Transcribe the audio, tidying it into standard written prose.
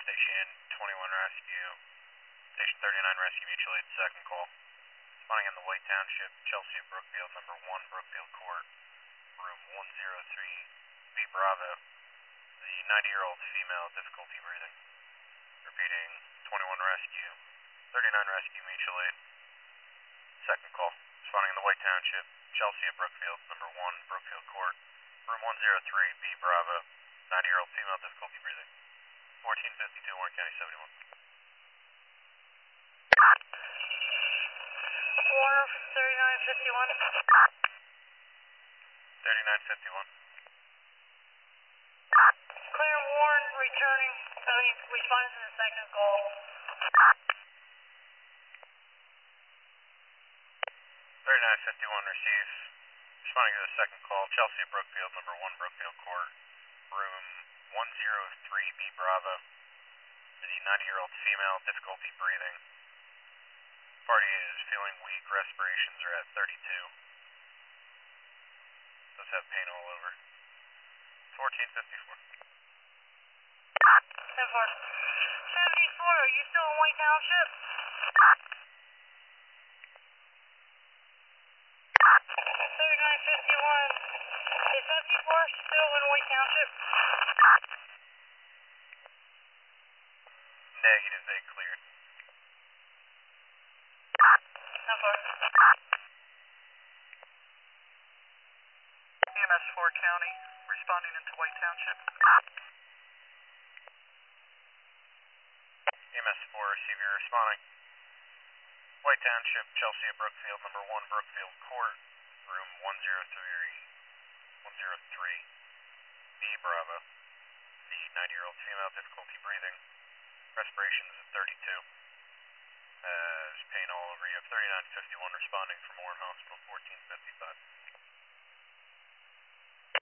Station 21 Rescue, Station 39 Rescue Mutual Aid, second call. Spawning in the White Township, Chelsea Brookfield, number 1 Brookfield Court, room 103, B Bravo. The 90-year-old female, difficulty breathing. Repeating, 21 Rescue, 39 Rescue Mutual Aid, second call. Spawning in the White Township, Chelsea Brookfield, number 1 Brookfield Court, room 103, B Bravo. 90-year-old female, difficulty breathing. 1452 Warren County 71. Warner 3951. 3951. Clear Warren returning. Responding to the second call. 3951 receives. Responding to the second call, Chelsea Brookfield, number 1 Brookfield Court, room 103, B Bravo. The 90-year-old female, difficulty breathing. Party is feeling weak, respirations are at 32. Does have pain all over. 1454. 10-4. 74, are you still in White Township? 3951. Is 74 still in White Township? Negative, they cleared. 10-4. EMS 4 County, responding into White Township. EMS 4, receiver responding. White Township, Chelsea Brookfield, number 1 Brookfield Court, room 103, B Bravo. The 90-year-old female, difficulty breathing. Respirations at 32. Has pain all over. You have 3951 responding from Warren Hospital, 1455.